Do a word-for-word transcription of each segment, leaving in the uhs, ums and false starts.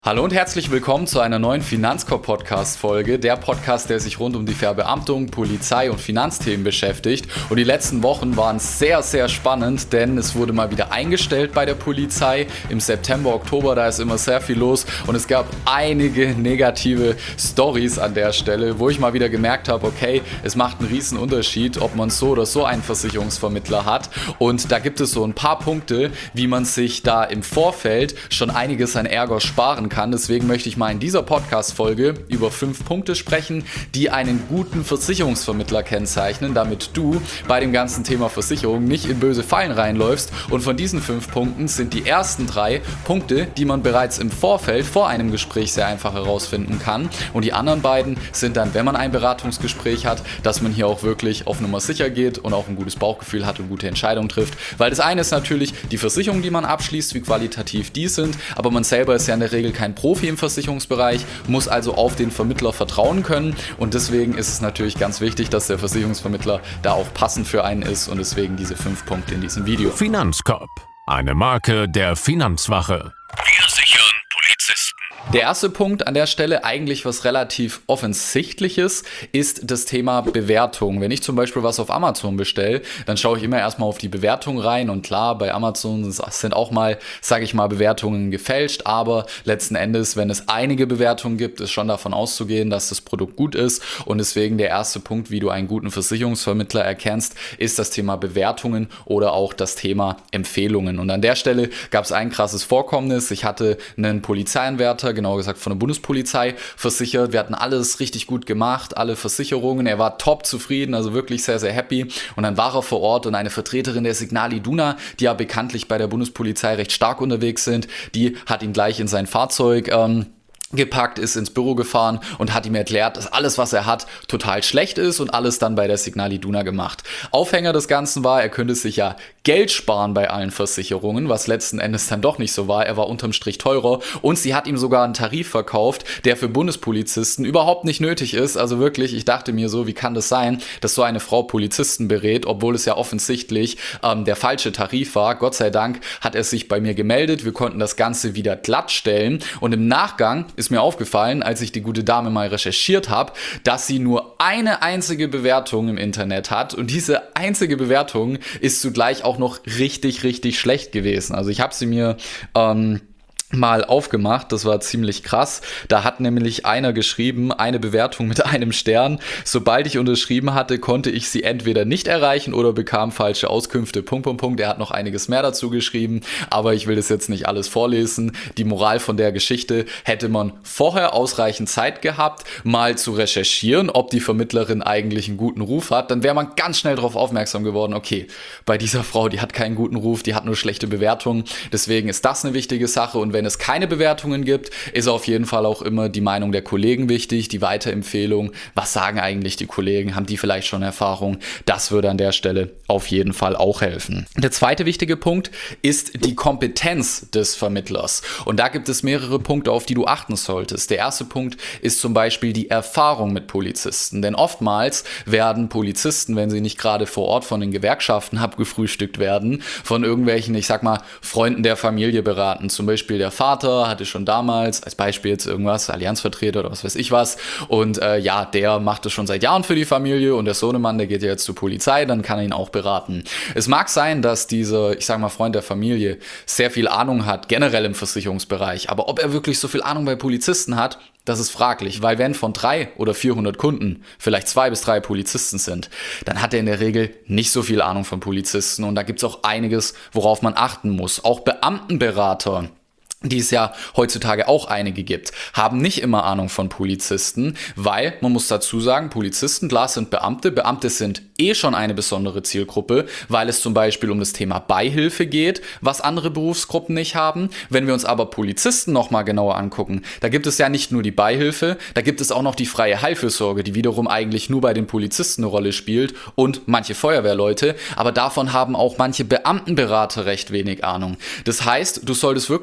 Hallo und herzlich willkommen zu einer neuen Finanzkorb-Podcast-Folge, der Podcast, der sich rund um die Verbeamtung, Polizei und Finanzthemen beschäftigt. Und die letzten Wochen waren sehr, sehr spannend, denn es wurde mal wieder eingestellt bei der Polizei. Im September, Oktober, da ist immer sehr viel los und es gab einige negative Stories an der Stelle, wo ich mal wieder gemerkt habe, okay, es macht einen riesen Unterschied, ob man so oder so einen Versicherungsvermittler hat. Und da gibt es so ein paar Punkte, wie man sich da im Vorfeld schon einiges an Ärger sparen kann. kann. Deswegen möchte ich mal in dieser Podcast-Folge über fünf Punkte sprechen, die einen guten Versicherungsvermittler kennzeichnen, damit du bei dem ganzen Thema Versicherung nicht in böse Fallen reinläufst. Und von diesen fünf Punkten sind die ersten drei Punkte, die man bereits im Vorfeld vor einem Gespräch sehr einfach herausfinden kann. Und die anderen beiden sind dann, wenn man ein Beratungsgespräch hat, dass man hier auch wirklich auf Nummer sicher geht und auch ein gutes Bauchgefühl hat und gute Entscheidungen trifft. Weil das eine ist natürlich die Versicherungen, die man abschließt, wie qualitativ die sind, aber man selber ist ja in der Regel kein Profi im Versicherungsbereich, muss also auf den Vermittler vertrauen können und deswegen ist es natürlich ganz wichtig, dass der Versicherungsvermittler da auch passend für einen ist und deswegen diese fünf Punkte in diesem Video. Finanzkorb, eine Marke der Finanzwache. Wir sichern Polizisten. Der erste Punkt an der Stelle, eigentlich was relativ Offensichtliches, ist das Thema Bewertung. Wenn ich zum Beispiel was auf Amazon bestelle, dann schaue ich immer erstmal auf die Bewertung rein und klar, bei Amazon sind auch mal, sage ich mal, Bewertungen gefälscht, aber letzten Endes, wenn es einige Bewertungen gibt, ist schon davon auszugehen, dass das Produkt gut ist und deswegen der erste Punkt, wie du einen guten Versicherungsvermittler erkennst, ist das Thema Bewertungen oder auch das Thema Empfehlungen. Und an der Stelle gab es ein krasses Vorkommnis. Ich hatte einen Polizeianwärter, genauer gesagt von der Bundespolizei, versichert. Wir hatten alles richtig gut gemacht, alle Versicherungen. Er war top zufrieden, also wirklich sehr, sehr happy. Und dann war er vor Ort und eine Vertreterin der Signal Iduna, die ja bekanntlich bei der Bundespolizei recht stark unterwegs sind, die hat ihn gleich in sein Fahrzeug ähm, gepackt, ist ins Büro gefahren und hat ihm erklärt, dass alles, was er hat, total schlecht ist und alles dann bei der Signal Iduna gemacht. Aufhänger des Ganzen war, er könnte sich ja Geld sparen bei allen Versicherungen, was letzten Endes dann doch nicht so war. Er war unterm Strich teurer und sie hat ihm sogar einen Tarif verkauft, der für Bundespolizisten überhaupt nicht nötig ist. Also wirklich, ich dachte mir so, wie kann das sein, dass so eine Frau Polizisten berät, obwohl es ja offensichtlich ähm, der falsche Tarif war. Gott sei Dank hat er sich bei mir gemeldet, wir konnten das Ganze wieder glattstellen und im Nachgang ist mir aufgefallen, als ich die gute Dame mal recherchiert habe, dass sie nur eine einzige Bewertung im Internet hat und diese einzige Bewertung ist zugleich auch noch richtig, richtig schlecht gewesen. Also ich habe sie mir ähm, mal aufgemacht, das war ziemlich krass. Da hat nämlich einer geschrieben, eine Bewertung mit einem Stern. Sobald ich unterschrieben hatte, konnte ich sie entweder nicht erreichen oder bekam falsche Auskünfte. Punkt, Punkt, Punkt. Er hat noch einiges mehr dazu geschrieben, aber ich will das jetzt nicht alles vorlesen. Die Moral von der Geschichte: hätte man vorher ausreichend Zeit gehabt, mal zu recherchieren, ob die Vermittlerin eigentlich einen guten Ruf hat, dann wäre man ganz schnell darauf aufmerksam geworden, okay, bei dieser Frau, die hat keinen guten Ruf, die hat nur schlechte Bewertungen. Deswegen ist das eine wichtige Sache und wenn Wenn es keine Bewertungen gibt, ist auf jeden Fall auch immer die Meinung der Kollegen wichtig, die Weiterempfehlung. Was sagen eigentlich die Kollegen? Haben die vielleicht schon Erfahrung? Das würde an der Stelle auf jeden Fall auch helfen. Der zweite wichtige Punkt ist die Kompetenz des Vermittlers. Und da gibt es mehrere Punkte, auf die du achten solltest. Der erste Punkt ist zum Beispiel die Erfahrung mit Polizisten. Denn oftmals werden Polizisten, wenn sie nicht gerade vor Ort von den Gewerkschaften abgefrühstückt werden, von irgendwelchen, ich sag mal, Freunden der Familie beraten. Zum Beispiel der Vater hatte schon damals, als Beispiel jetzt irgendwas, Allianzvertreter oder was weiß ich was. Und äh, ja, der macht es schon seit Jahren für die Familie und der Sohnemann, der geht ja jetzt zur Polizei, dann kann er ihn auch beraten. Es mag sein, dass dieser, ich sag mal, Freund der Familie sehr viel Ahnung hat, generell im Versicherungsbereich. Aber ob er wirklich so viel Ahnung bei Polizisten hat, das ist fraglich, weil wenn von drei oder vierhundert Kunden vielleicht zwei bis drei Polizisten sind, dann hat er in der Regel nicht so viel Ahnung von Polizisten und da gibt es auch einiges, worauf man achten muss. Auch Beamtenberater, die es ja heutzutage auch einige gibt, haben nicht immer Ahnung von Polizisten, weil, man muss dazu sagen, Polizisten, klar, sind Beamte. Beamte sind eh schon eine besondere Zielgruppe, weil es zum Beispiel um das Thema Beihilfe geht, was andere Berufsgruppen nicht haben. Wenn wir uns aber Polizisten nochmal genauer angucken, da gibt es ja nicht nur die Beihilfe, da gibt es auch noch die freie Heilfürsorge, die wiederum eigentlich nur bei den Polizisten eine Rolle spielt und manche Feuerwehrleute, aber davon haben auch manche Beamtenberater recht wenig Ahnung. Das heißt, du solltest wirklich darauf achten,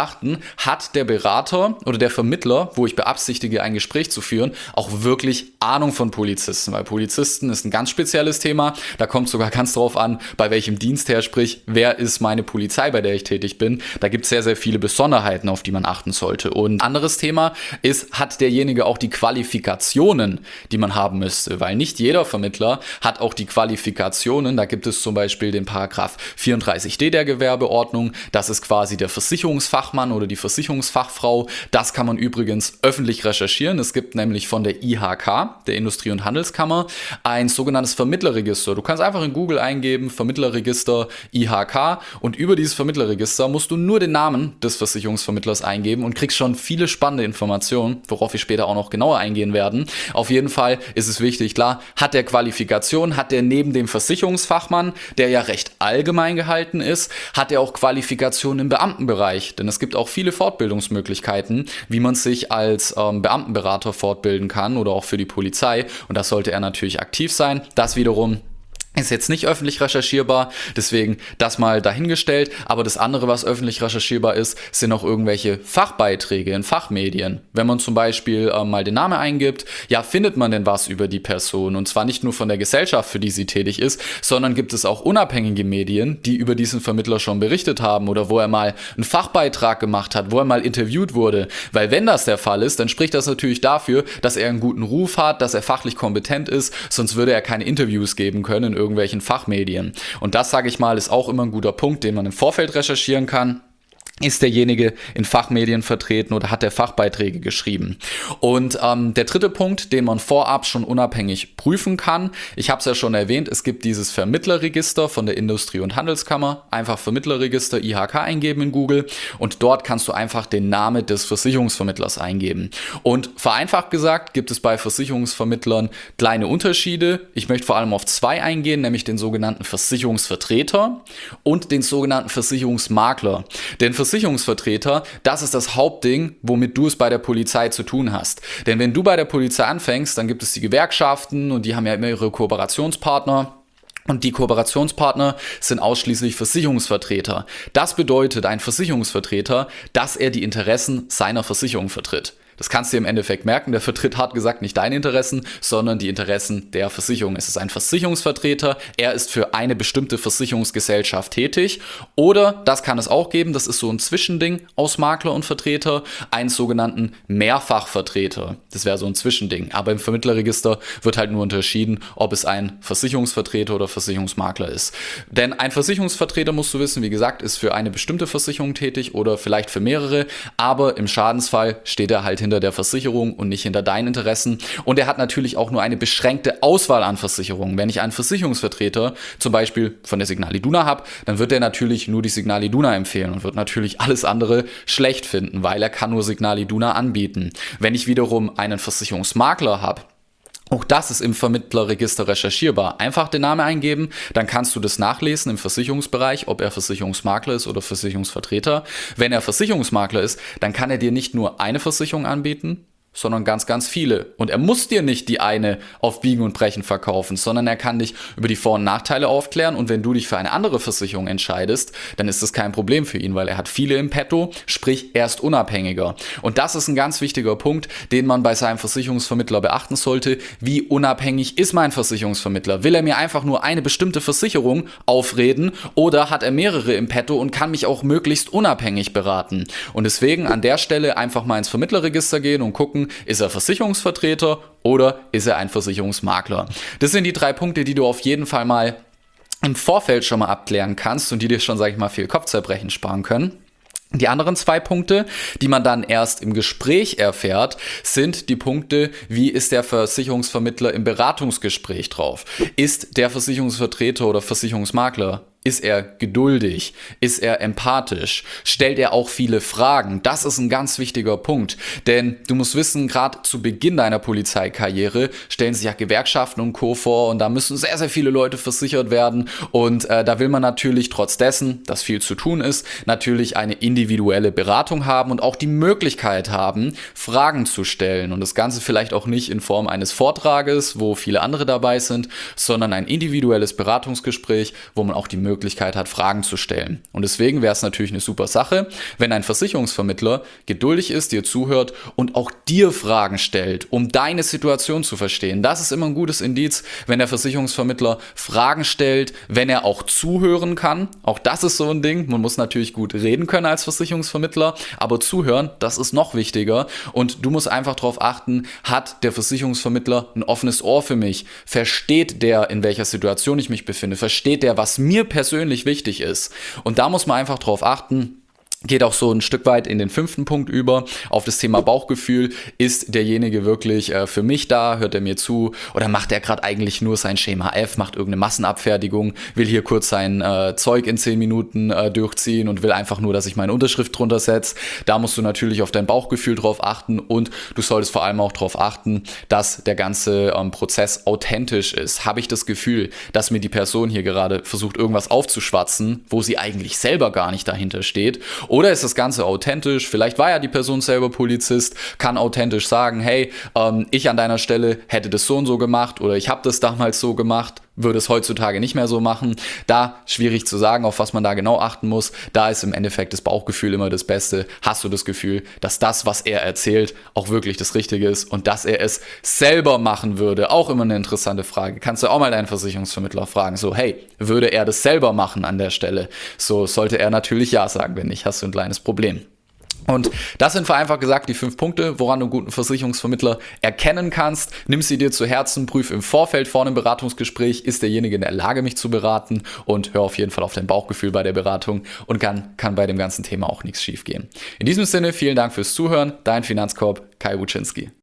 beachten, hat der Berater oder der Vermittler, wo ich beabsichtige, ein Gespräch zu führen, auch wirklich Ahnung von Polizisten, weil Polizisten ist ein ganz spezielles Thema. Da kommt sogar ganz drauf an, bei welchem Dienst her, sprich, wer ist meine Polizei, bei der ich tätig bin. Da gibt es sehr, sehr viele Besonderheiten, auf die man achten sollte. Und anderes Thema ist, hat derjenige auch die Qualifikationen, die man haben müsste, weil nicht jeder Vermittler hat auch die Qualifikationen. Da gibt es zum Beispiel den Paragraph vierunddreißig d der Gewerbeordnung. Das ist quasi der Versicherungsfachmann oder die Versicherungsfachfrau. Das kann man übrigens öffentlich recherchieren. Es gibt nämlich von der I H K, der Industrie- und Handelskammer, ein sogenanntes Vermittlerregister. Du kannst einfach in Google eingeben, Vermittlerregister I H K, und über dieses Vermittlerregister musst du nur den Namen des Versicherungsvermittlers eingeben und kriegst schon viele spannende Informationen, worauf wir später auch noch genauer eingehen werden. Auf jeden Fall ist es wichtig, klar, hat der Qualifikation, hat der neben dem Versicherungsfachmann, der ja recht allgemein gehalten ist, hat er auch Qualifikation im Beamtenbereich, denn es gibt auch viele Fortbildungsmöglichkeiten, wie man sich als ähm, Beamtenberater fortbilden kann oder auch für die Polizei, und das sollte er natürlich aktiv sein. Das wiederum ist jetzt nicht öffentlich recherchierbar, deswegen das mal dahingestellt. Aber das andere, was öffentlich recherchierbar ist, sind auch irgendwelche Fachbeiträge in Fachmedien. Wenn man zum Beispiel äh, mal den Namen eingibt, ja, findet man denn was über die Person? Und zwar nicht nur von der Gesellschaft, für die sie tätig ist, sondern gibt es auch unabhängige Medien, die über diesen Vermittler schon berichtet haben oder wo er mal einen Fachbeitrag gemacht hat, wo er mal interviewt wurde. Weil wenn das der Fall ist, dann spricht das natürlich dafür, dass er einen guten Ruf hat, dass er fachlich kompetent ist, sonst würde er keine Interviews geben können in irgendwelchen Fachmedien. Und das, sage ich mal, ist auch immer ein guter Punkt, den man im Vorfeld recherchieren kann. Ist derjenige in Fachmedien vertreten oder hat er Fachbeiträge geschrieben? Und ähm, der dritte Punkt, den man vorab schon unabhängig prüfen kann, ich habe es ja schon erwähnt, es gibt dieses Vermittlerregister von der Industrie- und Handelskammer, einfach Vermittlerregister I H K eingeben in Google, und dort kannst du einfach den Namen des Versicherungsvermittlers eingeben. Und vereinfacht gesagt gibt es bei Versicherungsvermittlern kleine Unterschiede. Ich möchte vor allem auf zwei eingehen, nämlich den sogenannten Versicherungsvertreter und den sogenannten Versicherungsmakler. Denn Versicherungsvertreter, das ist das Hauptding, womit du es bei der Polizei zu tun hast. Denn wenn du bei der Polizei anfängst, dann gibt es die Gewerkschaften und die haben ja immer ihre Kooperationspartner. Und die Kooperationspartner sind ausschließlich Versicherungsvertreter. Das bedeutet, ein Versicherungsvertreter, dass er die Interessen seiner Versicherung vertritt. Das kannst du dir im Endeffekt merken, der vertritt hart gesagt nicht deine Interessen, sondern die Interessen der Versicherung. Es ist ein Versicherungsvertreter, er ist für eine bestimmte Versicherungsgesellschaft tätig. Oder, das kann es auch geben, das ist so ein Zwischending aus Makler und Vertreter, einen sogenannten Mehrfachvertreter. Das wäre so ein Zwischending. Aber im Vermittlerregister wird halt nur unterschieden, ob es ein Versicherungsvertreter oder Versicherungsmakler ist. Denn ein Versicherungsvertreter, musst du wissen, wie gesagt, ist für eine bestimmte Versicherung tätig oder vielleicht für mehrere, aber im Schadensfall steht er halt hinter der Versicherung und nicht hinter deinen Interessen. Und er hat natürlich auch nur eine beschränkte Auswahl an Versicherungen. Wenn ich einen Versicherungsvertreter zum Beispiel von der Signal Iduna habe, dann wird er natürlich nur die Signal Iduna empfehlen und wird natürlich alles andere schlecht finden, weil er kann nur Signal Iduna anbieten. Wenn ich wiederum einen Versicherungsmakler habe, auch das ist im Vermittlerregister recherchierbar. Einfach den Namen eingeben, dann kannst du das nachlesen im Versicherungsbereich, ob er Versicherungsmakler ist oder Versicherungsvertreter. Wenn er Versicherungsmakler ist, dann kann er dir nicht nur eine Versicherung anbieten, sondern ganz, ganz viele. Und er muss dir nicht die eine auf Biegen und Brechen verkaufen, sondern er kann dich über die Vor- und Nachteile aufklären, und wenn du dich für eine andere Versicherung entscheidest, dann ist das kein Problem für ihn, weil er hat viele im Petto, sprich er ist unabhängiger. Und das ist ein ganz wichtiger Punkt, den man bei seinem Versicherungsvermittler beachten sollte. Wie unabhängig ist mein Versicherungsvermittler? Will er mir einfach nur eine bestimmte Versicherung aufreden oder hat er mehrere im Petto und kann mich auch möglichst unabhängig beraten? Und deswegen an der Stelle einfach mal ins Vermittlerregister gehen und gucken, ist er Versicherungsvertreter oder ist er ein Versicherungsmakler? Das sind die drei Punkte, die du auf jeden Fall mal im Vorfeld schon mal abklären kannst und die dir schon, sage ich mal, viel Kopfzerbrechen sparen können. Die anderen zwei Punkte, die man dann erst im Gespräch erfährt, sind die Punkte, wie ist der Versicherungsvermittler im Beratungsgespräch drauf? Ist der Versicherungsvertreter oder Versicherungsmakler, ist er geduldig? Ist er empathisch? Stellt er auch viele Fragen? Das ist ein ganz wichtiger Punkt, denn du musst wissen, gerade zu Beginn deiner Polizeikarriere stellen sich ja Gewerkschaften und Co. vor und da müssen sehr, sehr viele Leute versichert werden und äh, da will man natürlich trotz dessen, dass viel zu tun ist, natürlich eine individuelle Beratung haben und auch die Möglichkeit haben, Fragen zu stellen und das Ganze vielleicht auch nicht in Form eines Vortrages, wo viele andere dabei sind, sondern ein individuelles Beratungsgespräch, wo man auch die Möglichkeit Möglichkeit hat, Fragen zu stellen. Und deswegen wäre es natürlich eine super Sache, wenn ein Versicherungsvermittler geduldig ist, dir zuhört und auch dir Fragen stellt, um deine Situation zu verstehen. Das ist immer ein gutes Indiz, wenn der Versicherungsvermittler Fragen stellt, wenn er auch zuhören kann. Auch das ist so ein Ding. Man muss natürlich gut reden können als Versicherungsvermittler, aber zuhören, das ist noch wichtiger. Und du musst einfach darauf achten, hat der Versicherungsvermittler ein offenes Ohr für mich? Versteht der, in welcher Situation ich mich befinde? Versteht der, was mir persönlich wichtig ist? Und da muss man einfach darauf achten. Geht auch so ein Stück weit in den fünften Punkt über, auf das Thema Bauchgefühl. Ist derjenige wirklich äh, für mich da? Hört er mir zu? Oder macht er gerade eigentlich nur sein Schema F, macht irgendeine Massenabfertigung, will hier kurz sein äh, Zeug in zehn Minuten äh, durchziehen und will einfach nur, dass ich meine Unterschrift drunter setze? Da musst du natürlich auf dein Bauchgefühl drauf achten und du solltest vor allem auch darauf achten, dass der ganze ähm, Prozess authentisch ist. Habe ich das Gefühl, dass mir die Person hier gerade versucht, irgendwas aufzuschwatzen, wo sie eigentlich selber gar nicht dahinter steht? Oder ist das Ganze authentisch? Vielleicht war ja die Person selber Polizist, kann authentisch sagen, hey, ähm, ich an deiner Stelle hätte das so und so gemacht oder ich habe das damals so gemacht, würde es heutzutage nicht mehr so machen. Da schwierig zu sagen, auf was man da genau achten muss. Da ist im Endeffekt das Bauchgefühl immer das Beste. Hast du das Gefühl, dass das, was er erzählt, auch wirklich das Richtige ist und dass er es selber machen würde? Auch immer eine interessante Frage. Kannst du auch mal deinen Versicherungsvermittler fragen, so, hey, würde er das selber machen an der Stelle? So sollte er natürlich ja sagen, wenn nicht, hast du ein kleines Problem. Und das sind vereinfacht gesagt die fünf Punkte, woran du einen guten Versicherungsvermittler erkennen kannst. Nimm sie dir zu Herzen, prüf im Vorfeld vor einem Beratungsgespräch, ist derjenige in der Lage, mich zu beraten, und hör auf jeden Fall auf dein Bauchgefühl bei der Beratung und kann, kann bei dem ganzen Thema auch nichts schief gehen. In diesem Sinne, vielen Dank fürs Zuhören. Dein Finanzkorb, Kai Wuczynski.